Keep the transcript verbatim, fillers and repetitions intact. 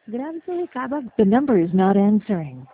Grabe sa Kabag, the number is not answering.